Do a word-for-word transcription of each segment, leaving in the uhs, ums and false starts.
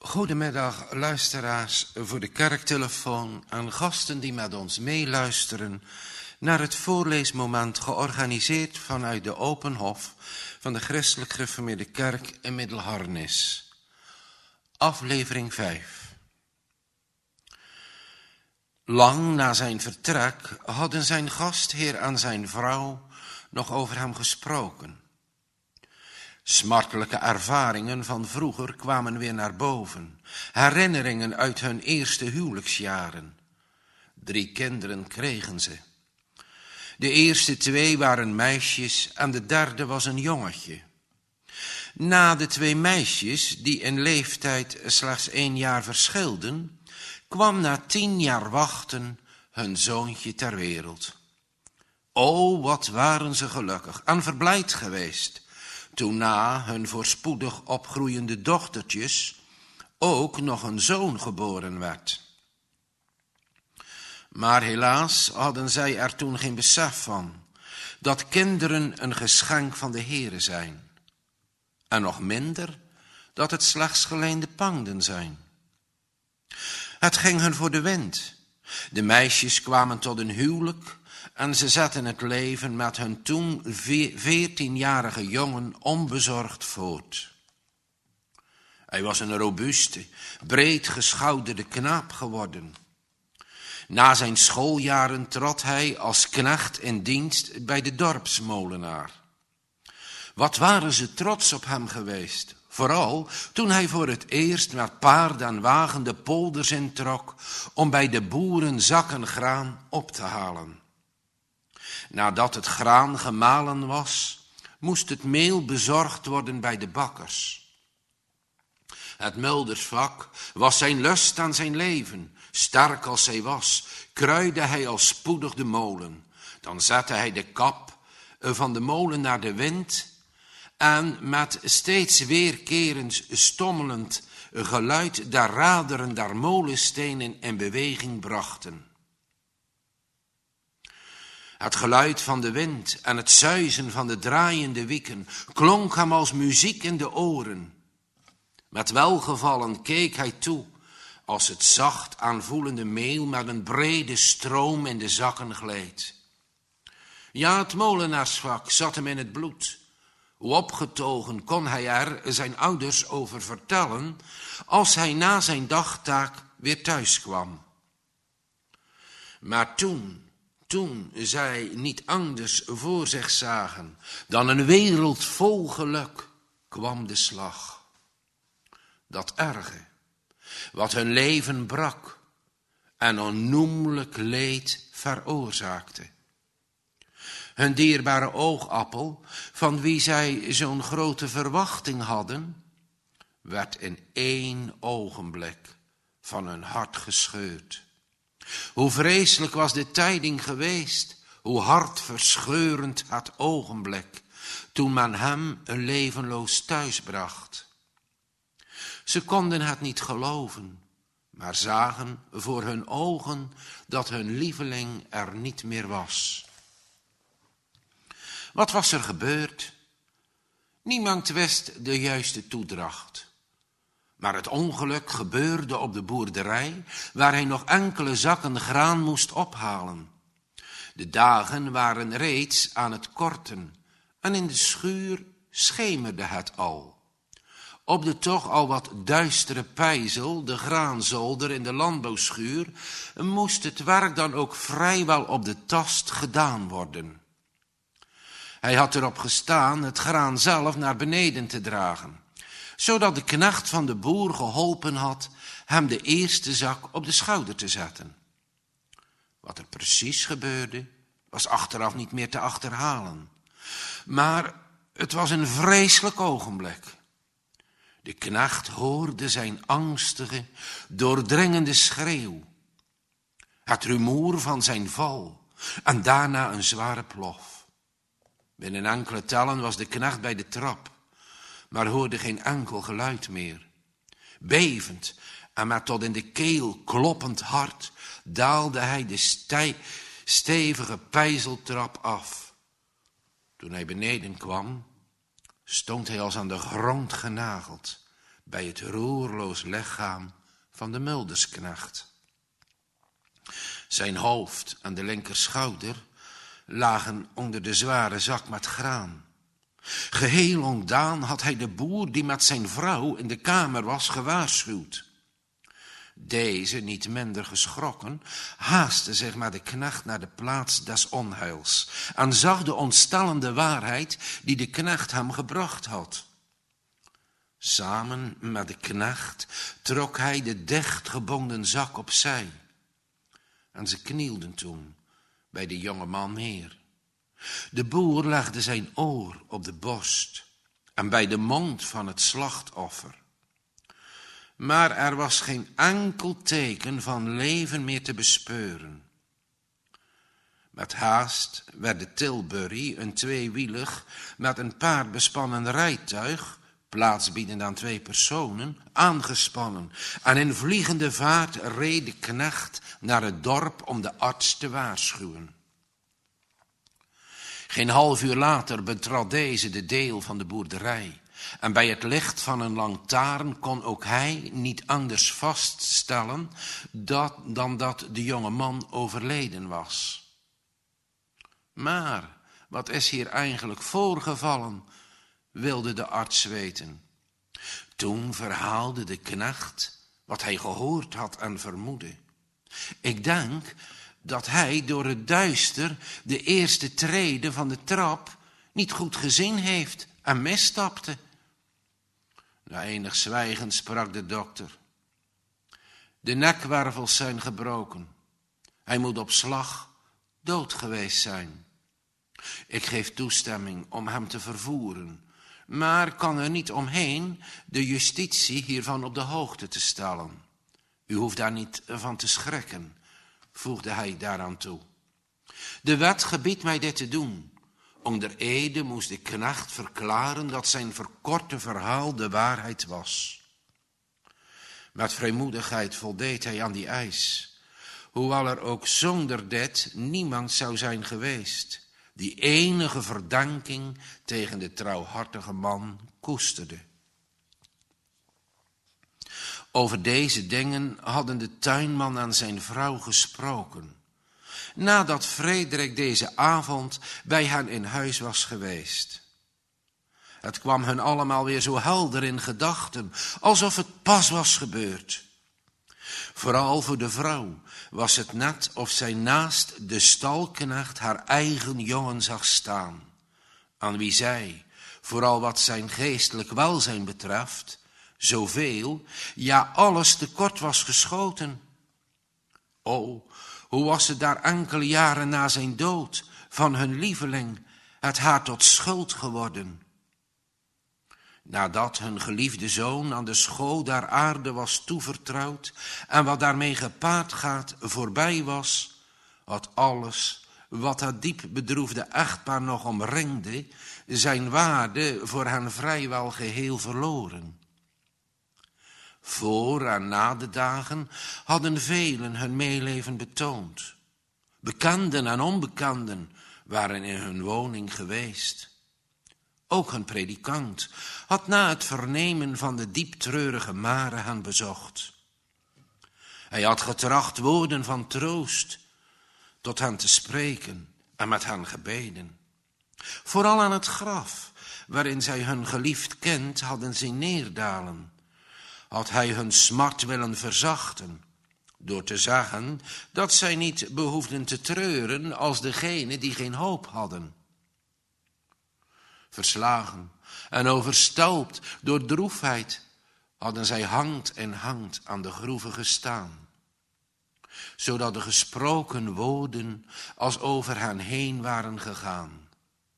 Goedemiddag luisteraars voor de kerktelefoon en gasten die met ons meeluisteren naar het voorleesmoment georganiseerd vanuit de Open Hof van de Christelijk Gereformeerde Kerk in Middelharnis. Aflevering vijf. Lang na zijn vertrek hadden zijn gastheer en zijn vrouw nog over hem gesproken. Smartelijke ervaringen van vroeger kwamen weer naar boven. Herinneringen uit hun eerste huwelijksjaren. Drie kinderen kregen ze. De eerste twee waren meisjes en de derde was een jongetje. Na de twee meisjes, die in leeftijd slechts één jaar verschilden, kwam na tien jaar wachten hun zoontje ter wereld. O, wat waren ze gelukkig en verblijd geweest, toen na hun voorspoedig opgroeiende dochtertjes ook nog een zoon geboren werd. Maar helaas hadden zij er toen geen besef van, dat kinderen een geschenk van de Heere zijn. En nog minder, dat het slechts geleende pangden zijn. Het ging hun voor de wind. De meisjes kwamen tot een huwelijk en ze zetten het leven met hun toen veertienjarige jongen onbezorgd voort. Hij was een robuuste, breed geschouderde knaap geworden. Na zijn schooljaren trad hij als knecht in dienst bij de dorpsmolenaar. Wat waren ze trots op hem geweest, vooral toen hij voor het eerst met paard en wagen de polders introk om bij de boeren zakken graan op te halen. Nadat het graan gemalen was, moest het meel bezorgd worden bij de bakkers. Het muldersvak was zijn lust aan zijn leven. Sterk als hij was, kruidde hij al spoedig de molen. Dan zette hij de kap van de molen naar de wind en met steeds weerkerend stommelend geluid der raderen der molenstenen in beweging brachten. Het geluid van de wind en het suizen van de draaiende wieken klonk hem als muziek in de oren. Met welgevallen keek hij toe, als het zacht aanvoelende meel met een brede stroom in de zakken gleed. Ja, het molenaarsvak zat hem in het bloed. Hoe opgetogen kon hij er zijn ouders over vertellen, als hij na zijn dagtaak weer thuis kwam. Maar toen... Toen zij niet anders voor zich zagen dan een wereld vol geluk, kwam de slag. Dat erge, wat hun leven brak en onnoemelijk leed veroorzaakte. Hun dierbare oogappel, van wie zij zo'n grote verwachting hadden, werd in één ogenblik van hun hart gescheurd. Hoe vreselijk was de tijding geweest, hoe hartverscheurend het ogenblik, toen men hem een levenloos thuis bracht. Ze konden het niet geloven, maar zagen voor hun ogen dat hun lieveling er niet meer was. Wat was er gebeurd? Niemand wist de juiste toedracht. Maar het ongeluk gebeurde op de boerderij, waar hij nog enkele zakken graan moest ophalen. De dagen waren reeds aan het korten en in de schuur schemerde het al. Op de toch al wat duistere pijzel, de graanzolder in de landbouwschuur, moest het werk dan ook vrijwel op de tast gedaan worden. Hij had erop gestaan het graan zelf naar beneden te dragen, zodat de knecht van de boer geholpen had hem de eerste zak op de schouder te zetten. Wat er precies gebeurde, was achteraf niet meer te achterhalen. Maar het was een vreselijk ogenblik. De knecht hoorde zijn angstige, doordringende schreeuw, het rumoer van zijn val en daarna een zware plof. Binnen enkele tellen was de knecht bij de trap, maar hoorde geen enkel geluid meer. Bevend en met tot in de keel kloppend hart daalde hij de stij, stevige pijzeltrap af. Toen hij beneden kwam, stond hij als aan de grond genageld, bij het roerloos lichaam van de muldersknecht. Zijn hoofd en de linkerschouder lagen onder de zware zak met graan. Geheel ontdaan had hij de boer die met zijn vrouw in de kamer was gewaarschuwd. Deze, niet minder geschrokken, haastte zich met de knecht naar de plaats des onheils en zag de ontstellende waarheid die de knecht hem gebracht had. Samen met de knecht trok hij de dichtgebonden zak opzij. En ze knielden toen bij de jonge man neer. De boer legde zijn oor op de borst en bij de mond van het slachtoffer. Maar er was geen enkel teken van leven meer te bespeuren. Met haast werd de Tilbury, een tweewielig met een paard bespannen rijtuig, plaatsbiedend aan twee personen, aangespannen. En in vliegende vaart reed de knecht naar het dorp om de arts te waarschuwen. Geen half uur later betrad deze de deel van de boerderij. En bij het licht van een lantaarn kon ook hij niet anders vaststellen dat, dan dat de jonge man overleden was. Maar wat is hier eigenlijk voorgevallen, wilde de arts weten. Toen verhaalde de knecht wat hij gehoord had en vermoedde. Ik denk dat hij door het duister de eerste trede van de trap niet goed gezien heeft en misstapte. Na enig zwijgen sprak de dokter. De nekwervels zijn gebroken. Hij moet op slag dood geweest zijn. Ik geef toestemming om hem te vervoeren, maar kan er niet omheen de justitie hiervan op de hoogte te stellen. U hoeft daar niet van te schrikken, voegde hij daaraan toe. De wet gebiedt mij dit te doen. Onder ede moest de knecht verklaren dat zijn verkorte verhaal de waarheid was. Met vrijmoedigheid voldeed hij aan die eis, hoewel er ook zonder dit niemand zou zijn geweest die enige verdenking tegen de trouwhartige man koesterde. Over deze dingen hadden de tuinman en zijn vrouw gesproken, nadat Frederik deze avond bij hen in huis was geweest. Het kwam hun allemaal weer zo helder in gedachten, alsof het pas was gebeurd. Vooral voor de vrouw was het net of zij naast de stalknecht haar eigen jongen zag staan, aan wie zij, vooral wat zijn geestelijk welzijn betreft, zoveel, ja alles tekort was geschoten. O, hoe was het daar enkele jaren na zijn dood van hun lieveling het haar tot schuld geworden. Nadat hun geliefde zoon aan de schoo der aarde was toevertrouwd en wat daarmee gepaard gaat voorbij was, had alles wat het diep bedroefde echtpaar nog omringde zijn waarde voor hen vrijwel geheel verloren. Voor en na de dagen hadden velen hun meeleven betoond. Bekenden en onbekenden waren in hun woning geweest. Ook hun predikant had na het vernemen van de dieptreurige Mare hen bezocht. Hij had getracht woorden van troost tot hen te spreken en met hen gebeden. Vooral aan het graf, waarin zij hun geliefd kind hadden zien neerdalen, had hij hun smart willen verzachten, door te zeggen dat zij niet behoefden te treuren als degenen die geen hoop hadden. Verslagen en overstelpt door droefheid hadden zij hand in hand aan de groeve gestaan, zodat de gesproken woorden als over hen heen waren gegaan.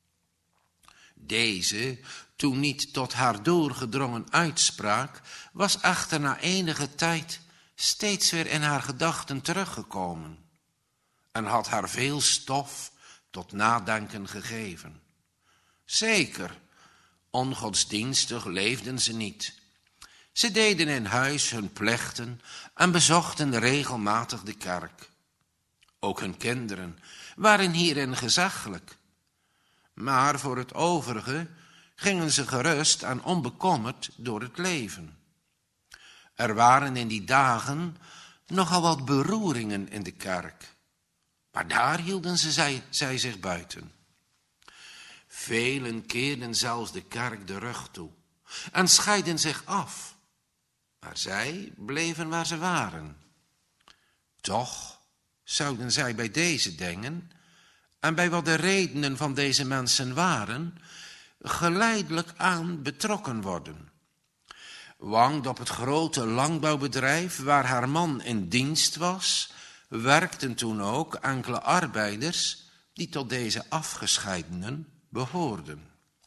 Deze, toen niet tot haar doorgedrongen uitspraak, was echter na enige tijd steeds weer in haar gedachten teruggekomen en had haar veel stof tot nadenken gegeven. Zeker, ongodsdienstig leefden ze niet. Ze deden in huis hun plichten en bezochten regelmatig de kerk. Ook hun kinderen waren hierin gezaggelijk. Maar voor het overige gingen ze gerust en onbekommerd door het leven. Er waren in die dagen nogal wat beroeringen in de kerk. Maar daar hielden ze zij, zij zich buiten. Velen keerden zelfs de kerk de rug toe en scheidden zich af. Maar zij bleven waar ze waren. Toch zouden zij bij deze dingen en bij wat de redenen van deze mensen waren, geleidelijk aan betrokken worden. Want op het grote landbouwbedrijf waar haar man in dienst was, werkten toen ook enkele arbeiders die tot deze afgescheidenen behoorden.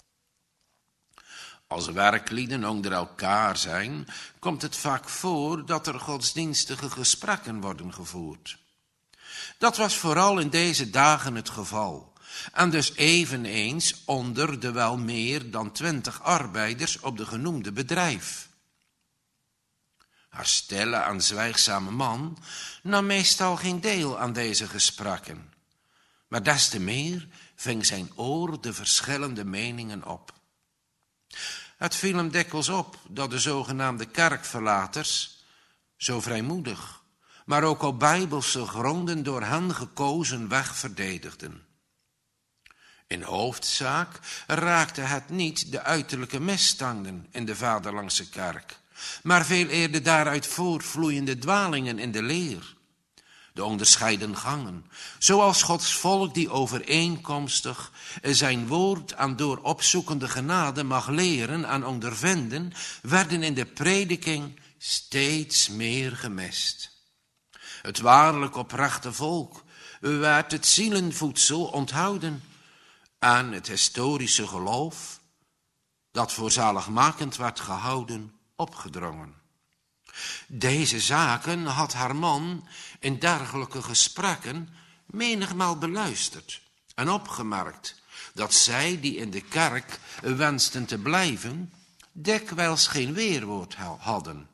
Als werklieden onder elkaar zijn, komt het vaak voor dat er godsdienstige gesprekken worden gevoerd. Dat was vooral in deze dagen het geval. En dus eveneens onder de wel meer dan twintig arbeiders op de genoemde bedrijf. Haar stille en zwijgzame man nam meestal geen deel aan deze gesprekken. Maar des te meer ving zijn oor de verschillende meningen op. Het viel hem dikwijls op dat de zogenaamde kerkverlaters zo vrijmoedig, maar ook op bijbelse gronden door hen gekozen weg verdedigden. In hoofdzaak raakte het niet de uiterlijke misstanden in de vaderlandse kerk, maar veel eerder daaruit voortvloeiende dwalingen in de leer. De onderscheiden gangen, zoals Gods volk die overeenkomstig zijn woord en door opzoekende genade mag leren en ondervinden, werden in de prediking steeds meer gemist. Het waarlijk oprechte volk werd het zielenvoedsel onthouden en het historische geloof, dat voor zaligmakend werd gehouden, opgedrongen. Deze zaken had haar man in dergelijke gesprekken menigmaal beluisterd en opgemerkt dat zij die in de kerk wensten te blijven, dikwijls geen weerwoord hadden.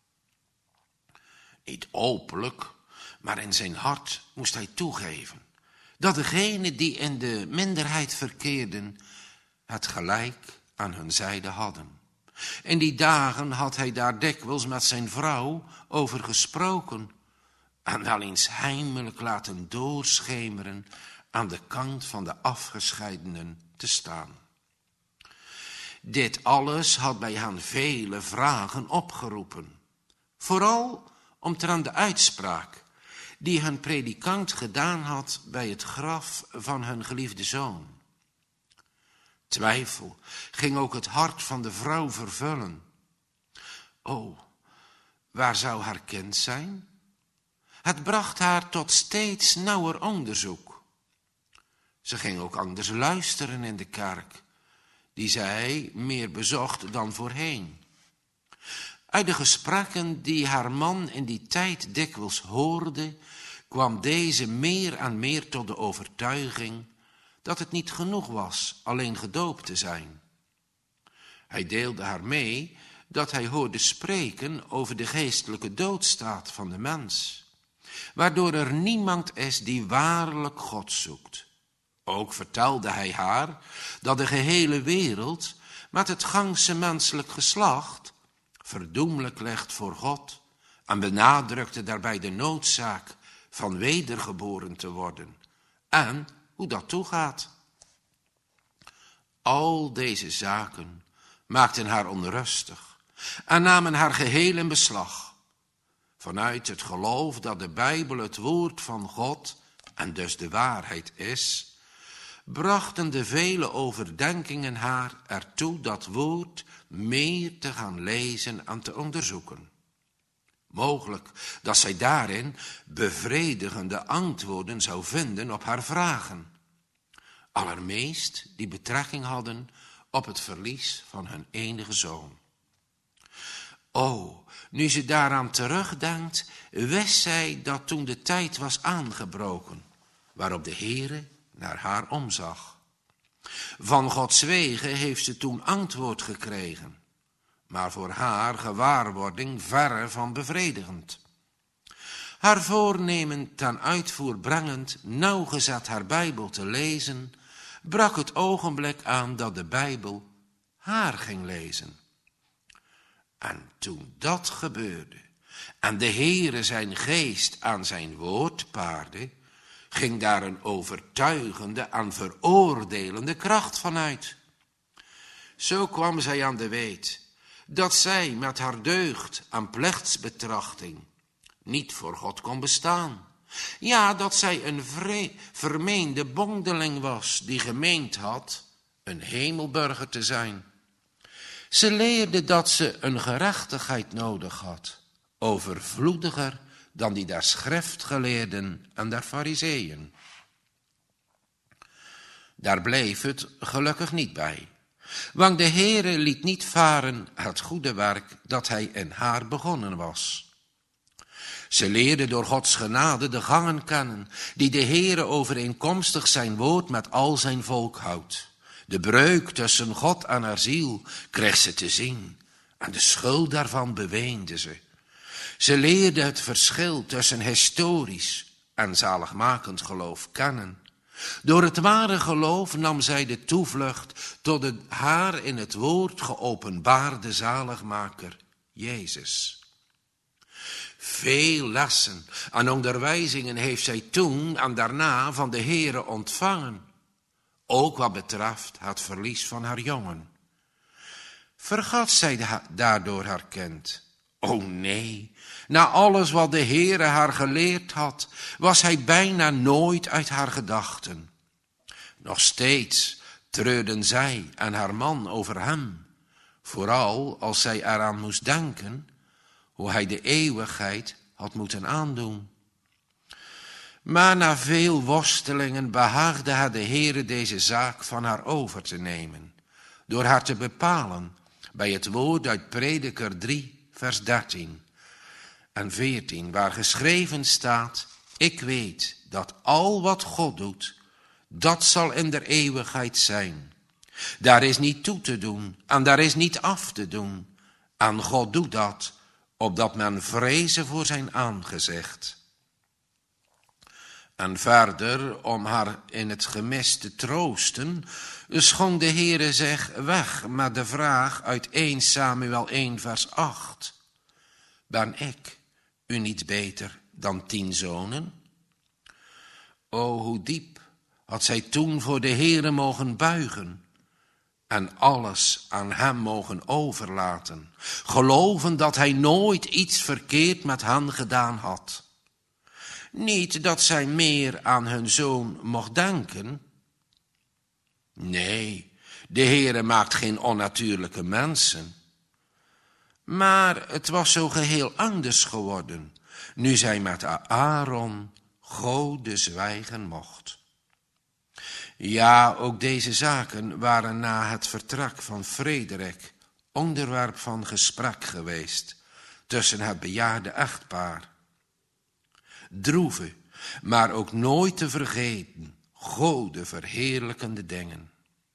Niet openlijk, maar in zijn hart moest hij toegeven dat degenen die in de minderheid verkeerden het gelijk aan hun zijde hadden. In die dagen had hij daar dikwijls met zijn vrouw over gesproken en wel eens heimelijk laten doorschemeren aan de kant van de afgescheidenen te staan. Dit alles had bij hen vele vragen opgeroepen, vooral omtrent de uitspraak die hun predikant gedaan had bij het graf van hun geliefde zoon. Twijfel ging ook het hart van de vrouw vervullen. O, waar zou haar kind zijn? Het bracht haar tot steeds nauwer onderzoek. Ze ging ook anders luisteren in de kerk, die zij meer bezocht dan voorheen. Uit de gesprekken die haar man in die tijd dikwijls hoorde, kwam deze meer en meer tot de overtuiging dat het niet genoeg was alleen gedoopt te zijn. Hij deelde haar mee dat hij hoorde spreken over de geestelijke doodstaat van de mens, waardoor er niemand is die waarlijk God zoekt. Ook vertelde hij haar dat de gehele wereld met het gangse menselijk geslacht verdoemelijk ligt voor God en benadrukte daarbij de noodzaak van wedergeboren te worden en hoe dat toegaat. Al deze zaken maakten haar onrustig en namen haar geheel in beslag. Vanuit het geloof dat de Bijbel het woord van God en dus de waarheid is, brachten de vele overdenkingen haar ertoe dat woord meer te gaan lezen en te onderzoeken. Mogelijk dat zij daarin bevredigende antwoorden zou vinden op haar vragen, allermeest die betrekking hadden op het verlies van hun enige zoon. O, nu ze daaraan terugdenkt, wist zij dat toen de tijd was aangebroken, waarop de Heere naar haar omzag. Van Gods wegen heeft ze toen antwoord gekregen, maar voor haar gewaarwording verre van bevredigend. Haar voornemen ten uitvoer brengend, nauwgezet haar Bijbel te lezen, brak het ogenblik aan dat de Bijbel haar ging lezen. En toen dat gebeurde en de Heere zijn geest aan zijn woord paarde, ging daar een overtuigende en veroordelende kracht vanuit. Zo kwam zij aan de weet dat zij met haar deugd en plechtsbetrachting niet voor God kon bestaan. Ja, dat zij een vre- vermeende bondeling was die gemeend had een hemelburger te zijn. Ze leerde dat ze een gerechtigheid nodig had, overvloediger dan die der schriftgeleerden en der fariseeën. Daar bleef het gelukkig niet bij, want de Heere liet niet varen het goede werk dat hij in haar begonnen was. Ze leerde door Gods genade de gangen kennen, die de Heere overeenkomstig zijn woord met al zijn volk houdt. De breuk tussen God en haar ziel kreeg ze te zien, en de schuld daarvan beweende ze. Ze leerde het verschil tussen historisch en zaligmakend geloof kennen. Door het ware geloof nam zij de toevlucht tot de haar in het woord geopenbaarde zaligmaker, Jezus. Veel lessen en onderwijzingen heeft zij toen en daarna van de Heere ontvangen, ook wat betreft het verlies van haar jongen. Vergat zij daardoor haar kind? O nee, na alles wat de Heere haar geleerd had, was hij bijna nooit uit haar gedachten. Nog steeds treurden zij en haar man over hem, vooral als zij eraan moest denken hoe hij de eeuwigheid had moeten aandoen. Maar na veel worstelingen behaagde haar de Heere deze zaak van haar over te nemen, door haar te bepalen bij het woord uit Prediker drie, vers dertien en veertien, waar geschreven staat: ik weet dat al wat God doet, dat zal in der eeuwigheid zijn. Daar is niet toe te doen en daar is niet af te doen. En God doet dat, opdat men vrezen voor zijn aangezicht. En verder, om haar in het gemis te troosten, schonk de Heere zich weg met de vraag uit eerste Samuel één vers acht. Ben ik u niet beter dan tien zonen? O, hoe diep had zij toen voor de Heere mogen buigen en alles aan hem mogen overlaten, geloven dat hij nooit iets verkeerd met hen gedaan had. Niet dat zij meer aan hun zoon mocht denken. Nee, de Heere maakt geen onnatuurlijke mensen. Maar het was zo geheel anders geworden, nu zij met Aaron Gode zwijgen mocht. Ja, ook deze zaken waren na het vertrek van Frederik onderwerp van gesprek geweest tussen het bejaarde echtpaar. Droeve, maar ook nooit te vergeten, Gode verheerlijkende dingen.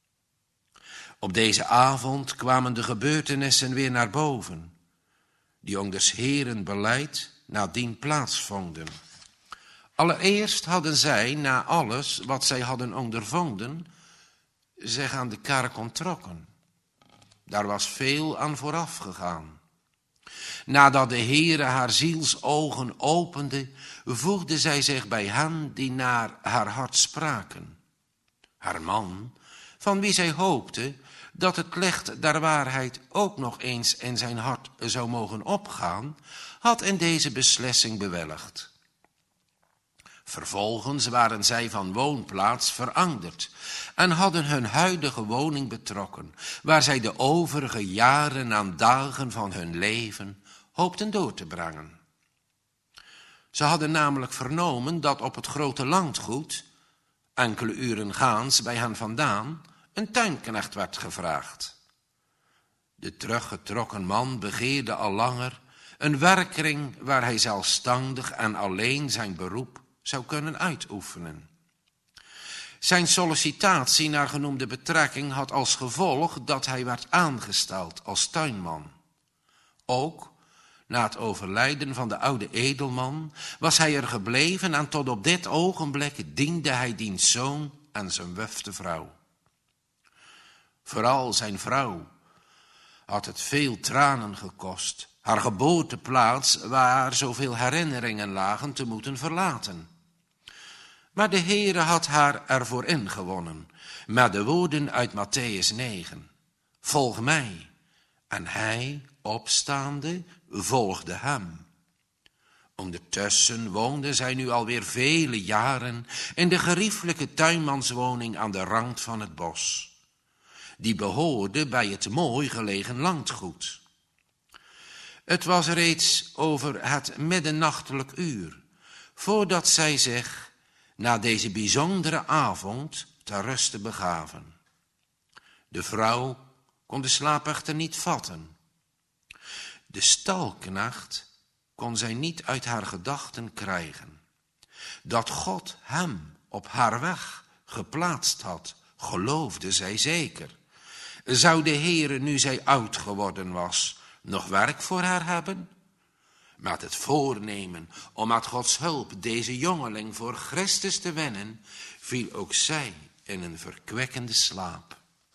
Op deze avond kwamen de gebeurtenissen weer naar boven, die onders Heeren beleid nadien plaatsvonden. Allereerst hadden zij, na alles wat zij hadden ondervonden, zich aan de kerk onttrokken. Daar was veel aan vooraf gegaan. Nadat de Heere haar zielsogen opende, voegde zij zich bij hen die naar haar hart spraken. Haar man, van wie zij hoopte dat het licht der waarheid ook nog eens in zijn hart zou mogen opgaan, had in deze beslissing bewilligd. Vervolgens waren zij van woonplaats veranderd en hadden hun huidige woning betrokken, waar zij de overige jaren en dagen van hun leven hoopten door te brengen. Ze hadden namelijk vernomen dat op het grote landgoed, enkele uren gaans bij hen vandaan, een tuinknecht werd gevraagd. De teruggetrokken man begeerde al langer een werkkring waar hij zelfstandig en alleen zijn beroep zou kunnen uitoefenen. Zijn sollicitatie naar genoemde betrekking had als gevolg dat hij werd aangesteld als tuinman. Ook na het overlijden van de oude edelman was hij er gebleven en tot op dit ogenblik diende hij diens zoon en zijn wufte vrouw. Vooral zijn vrouw had het veel tranen gekost haar geboorteplaats, waar zoveel herinneringen lagen, te moeten verlaten. Maar de Heere had haar ervoor ingewonnen, met de woorden uit Mattheüs negen. Volg mij. En hij, opstaande, volgde hem. Ondertussen woonde zij nu alweer vele jaren in de geriefelijke tuinmanswoning aan de rand van het bos. Die behoorde bij het mooi gelegen landgoed. Het was reeds over het middernachtelijk uur, voordat zij zich na deze bijzondere avond ter ruste begaven. De vrouw kon de slaap echter niet vatten. De stalknecht kon zij niet uit haar gedachten krijgen. Dat God hem op haar weg geplaatst had, geloofde zij zeker. Zou de Heere, nu zij oud geworden was, nog werk voor haar hebben? Met het voornemen om met Gods hulp deze jongeling voor Christus te winnen, viel ook zij in een verkwekkende slaap.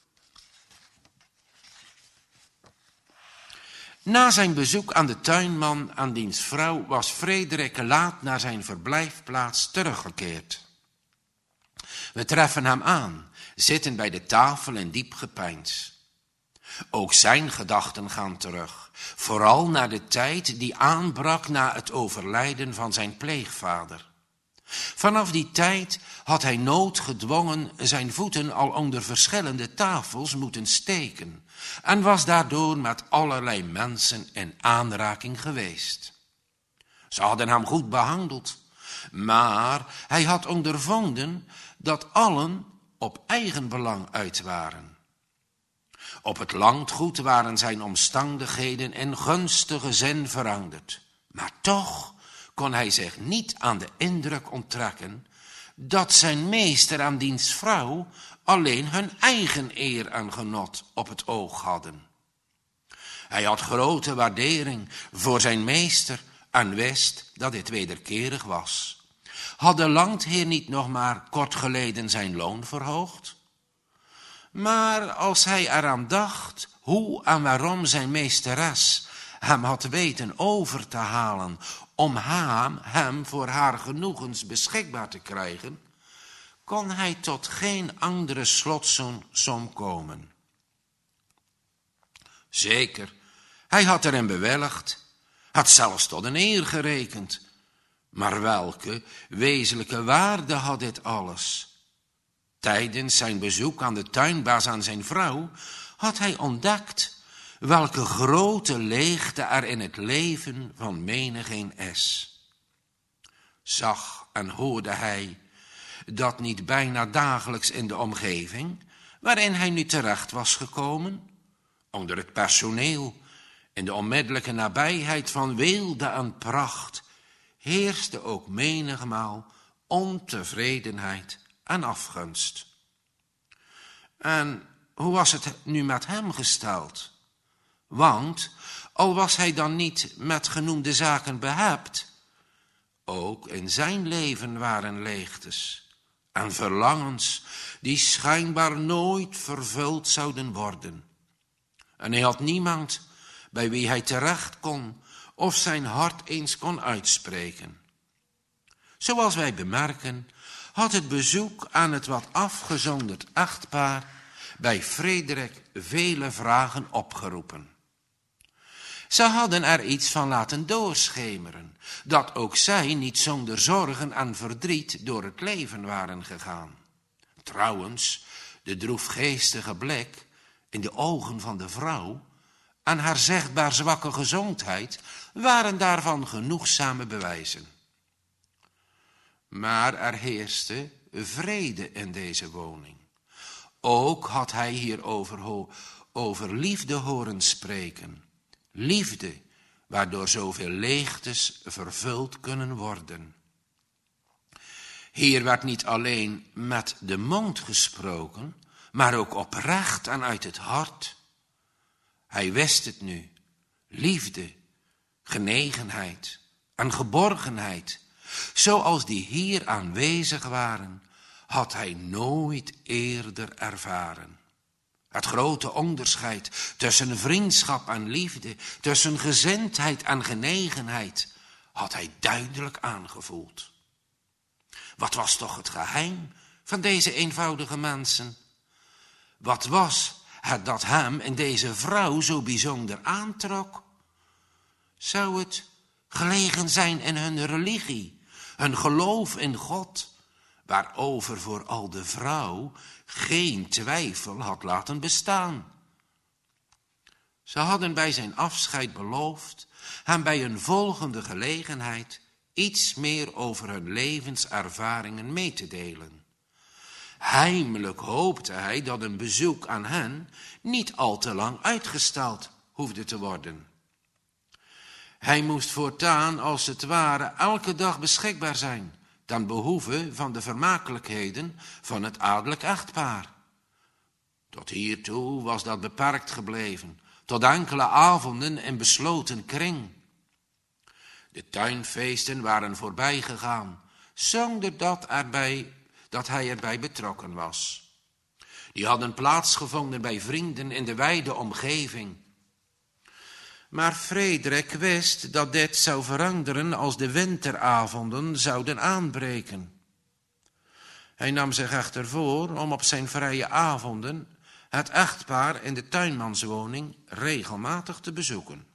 Na zijn bezoek aan de tuinman en diens vrouw was Frederik laat naar zijn verblijfplaats teruggekeerd. We treffen hem aan, zitten bij de tafel in diep gepeins. Ook zijn gedachten gaan terug, vooral naar de tijd die aanbrak na het overlijden van zijn pleegvader. Vanaf die tijd had hij noodgedwongen zijn voeten al onder verschillende tafels moeten steken en was daardoor met allerlei mensen in aanraking geweest. Ze hadden hem goed behandeld, maar hij had ondervonden dat allen op eigen belang uit waren. Op het landgoed waren zijn omstandigheden in gunstige zin veranderd, maar toch kon hij zich niet aan de indruk onttrekken dat zijn meester en diens vrouw alleen hun eigen eer en genot op het oog hadden. Hij had grote waardering voor zijn meester en wist dat dit wederkerig was. Had de landheer niet nog maar kort geleden zijn loon verhoogd? Maar als hij eraan dacht hoe en waarom zijn meesteres hem had weten over te halen om hem, hem voor haar genoegens beschikbaar te krijgen, kon hij tot geen andere slotsom komen. Zeker, hij had erin bewilligd, had zelfs tot een eer gerekend. Maar welke wezenlijke waarde had dit alles? Tijdens zijn bezoek aan de tuinbaas aan zijn vrouw had hij ontdekt welke grote leegte er in het leven van menigeen is. Zag en hoorde hij dat niet bijna dagelijks in de omgeving waarin hij nu terecht was gekomen, onder het personeel, in de onmiddellijke nabijheid van weelde en pracht, heerste ook menigmaal ontevredenheid en afgunst. En hoe was het nu met hem gesteld? Want, al was hij dan niet met genoemde zaken behept, ook in zijn leven waren leegtes en verlangens die schijnbaar nooit vervuld zouden worden. En hij had niemand bij wie hij terecht kon of zijn hart eens kon uitspreken. Zoals wij bemerken, had het bezoek aan het wat afgezonderd echtpaar bij Frederik vele vragen opgeroepen. Ze hadden er iets van laten doorschemeren, dat ook zij niet zonder zorgen en verdriet door het leven waren gegaan. Trouwens, de droefgeestige blik in de ogen van de vrouw en haar zichtbaar zwakke gezondheid waren daarvan genoegzame bewijzen. Maar er heerste vrede in deze woning. Ook had hij hierover ho- over liefde horen spreken. Liefde, waardoor zoveel leegtes vervuld kunnen worden. Hier werd niet alleen met de mond gesproken, maar ook oprecht en uit het hart. Hij wist het nu. Liefde, genegenheid en geborgenheid, zoals die hier aanwezig waren, had hij nooit eerder ervaren. Het grote onderscheid tussen vriendschap en liefde, tussen gezindheid en genegenheid, had hij duidelijk aangevoeld. Wat was toch het geheim van deze eenvoudige mensen? Wat was het dat hem en deze vrouw zo bijzonder aantrok? Zou het gelegen zijn in hun religie, hun geloof in God, waarover vooral de vrouw geen twijfel had laten bestaan? Ze hadden bij zijn afscheid beloofd hem bij een volgende gelegenheid iets meer over hun levenservaringen mee te delen. Heimelijk hoopte hij dat een bezoek aan hen niet al te lang uitgesteld hoefde te worden. Hij moest voortaan als het ware elke dag beschikbaar zijn ten behoeve van de vermakelijkheden van het adellijk echtpaar. Tot hiertoe was dat beperkt gebleven, tot enkele avonden in besloten kring. De tuinfeesten waren voorbij gegaan, zonder dat, erbij, dat hij erbij betrokken was. Die hadden plaatsgevonden bij vrienden in de wijde omgeving. Maar Frederik wist dat dit zou veranderen als de winteravonden zouden aanbreken. Hij nam zich echter voor om op zijn vrije avonden het echtpaar in de tuinmanswoning regelmatig te bezoeken.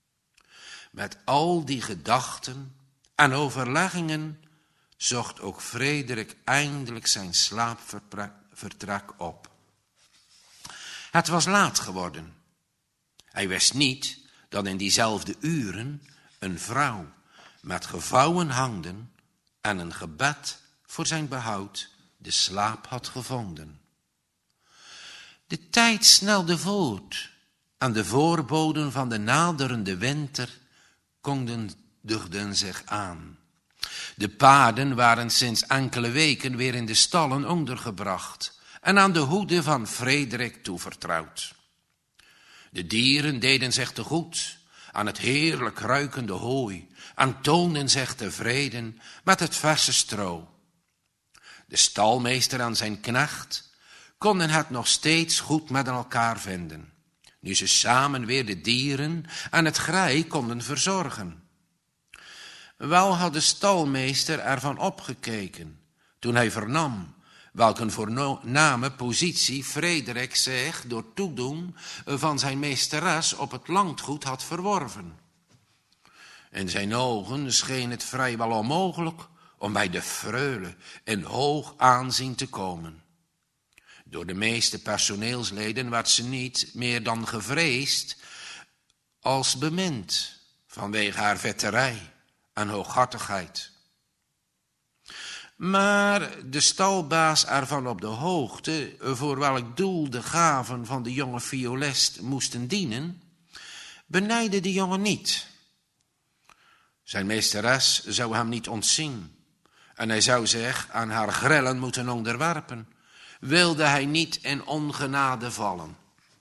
Met al die gedachten en overleggingen zocht ook Frederik eindelijk zijn slaapvertrek op. Het was laat geworden. Hij wist niet dat in diezelfde uren een vrouw met gevouwen handen en een gebed voor zijn behoud de slaap had gevonden. De tijd snelde voort en de voorboden van de naderende winter kondigden zich aan. De paarden waren sinds enkele weken weer in de stallen ondergebracht en aan de hoede van Frederik toevertrouwd. De dieren deden zich te goed aan het heerlijk ruikende hooi en toonden zich tevreden met het verse stro. De stalmeester en zijn knecht konden het nog steeds goed met elkaar vinden, nu ze samen weer de dieren en het grij konden verzorgen. Wel had de stalmeester ervan opgekeken toen hij vernam welk een voorname positie Frederik zich door toedoen van zijn meesteres op het landgoed had verworven. In zijn ogen scheen het vrijwel onmogelijk om bij de freule in hoog aanzien te komen. Door de meeste personeelsleden werd ze niet meer dan gevreesd als bemind vanwege haar vetterij en hooghartigheid. Maar de stalbaas ervan op de hoogte voor welk doel de gaven van de jonge violist moesten dienen, benijdde de jongen niet. Zijn meesteres zou hem niet ontzien en hij zou zich aan haar grillen moeten onderwerpen, wilde hij niet in ongenade vallen.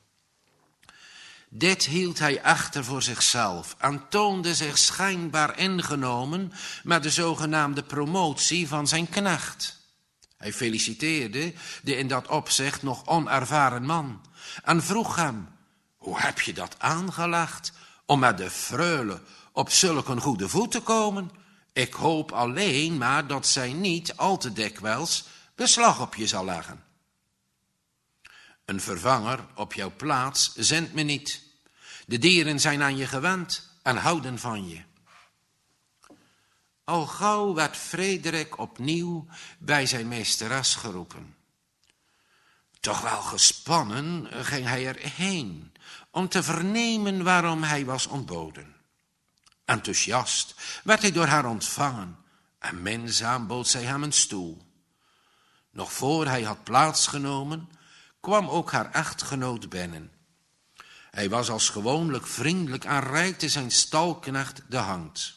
Dit hield hij echter voor zichzelf en toonde zich schijnbaar ingenomen met de zogenaamde promotie van zijn knecht. Hij feliciteerde de in dat opzicht nog onervaren man en vroeg hem: hoe heb je dat aangelegd om met de freule op zulk een goede voet te komen? Ik hoop alleen maar dat zij niet al te dikwijls beslag op je zal leggen. Een vervanger op jouw plaats zendt me niet. De dieren zijn aan je gewend en houden van je. Al gauw werd Frederik opnieuw bij zijn meesteres geroepen. Toch wel gespannen ging hij erheen om te vernemen waarom hij was ontboden. Enthousiast werd hij door haar ontvangen en minzaam bood zij hem een stoel. Nog voor hij had plaatsgenomen, kwam ook haar echtgenoot binnen. Hij was als gewoonlijk vriendelijk en reikte zijn stalknecht de hand.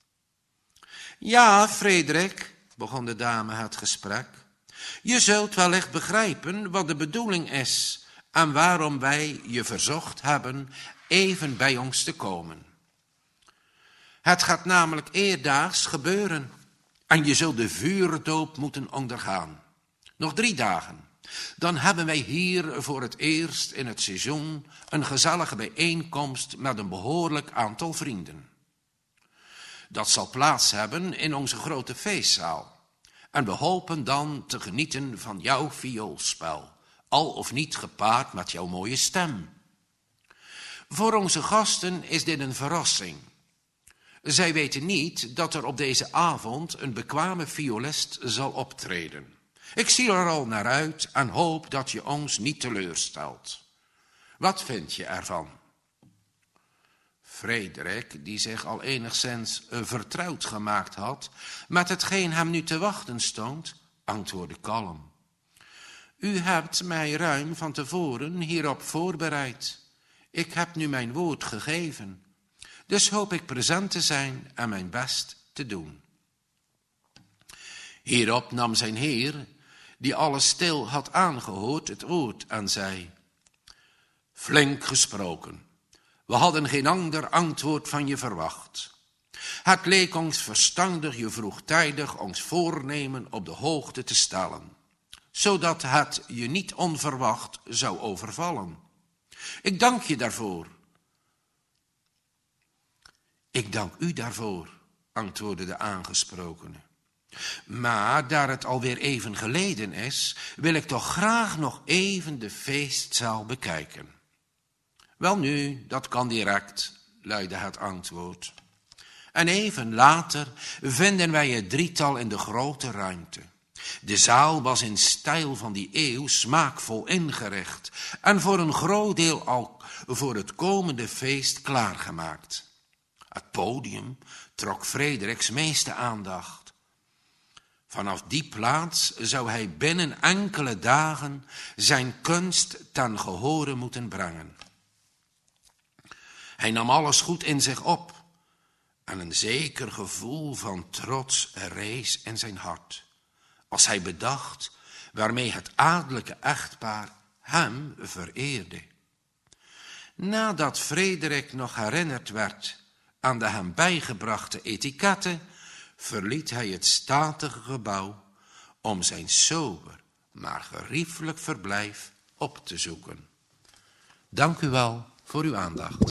Ja, Frederik, begon de dame het gesprek, je zult wellicht begrijpen wat de bedoeling is en waarom wij je verzocht hebben even bij ons te komen. Het gaat namelijk eerdaags gebeuren en je zult de vuurdoop moeten ondergaan. Nog drie dagen Dan hebben wij hier voor het eerst in het seizoen een gezellige bijeenkomst met een behoorlijk aantal vrienden. Dat zal plaats hebben in onze grote feestzaal. En we hopen dan te genieten van jouw vioolspel, al of niet gepaard met jouw mooie stem. Voor onze gasten is dit een verrassing. Zij weten niet dat er op deze avond een bekwame violist zal optreden. Ik zie er al naar uit en hoop dat je ons niet teleurstelt. Wat vind je ervan? Frederik, die zich al enigszins vertrouwd gemaakt had met hetgeen hem nu te wachten stond, antwoordde kalm. U hebt mij ruim van tevoren hierop voorbereid. Ik heb nu mijn woord gegeven. Dus hoop ik present te zijn en mijn best te doen. Hierop nam zijn heer, die alles stil had aangehoord, het woord en zei: Flink gesproken. We hadden geen ander antwoord van je verwacht. Het leek ons verstandig je vroegtijdig ons voornemen op de hoogte te stellen, zodat het je niet onverwacht zou overvallen. Ik dank je daarvoor. Ik dank u daarvoor, antwoordde de aangesprokene. Maar daar het alweer even geleden is, wil ik toch graag nog even de feestzaal bekijken. Welnu, dat kan direct, luidde het antwoord. En even later vinden wij het drietal in de grote ruimte. De zaal was in stijl van die eeuw smaakvol ingericht en voor een groot deel al voor het komende feest klaargemaakt. Het podium trok Frederiks meeste aandacht. Vanaf die plaats zou hij binnen enkele dagen zijn kunst ten gehore moeten brengen. Hij nam alles goed in zich op en een zeker gevoel van trots rees in zijn hart, als hij bedacht waarmee het adellijke echtpaar hem vereerde. Nadat Frederik nog herinnerd werd aan de hem bijgebrachte etiketten, verliet hij het statige gebouw om zijn sober, maar geriefelijk verblijf op te zoeken. Dank u wel voor uw aandacht.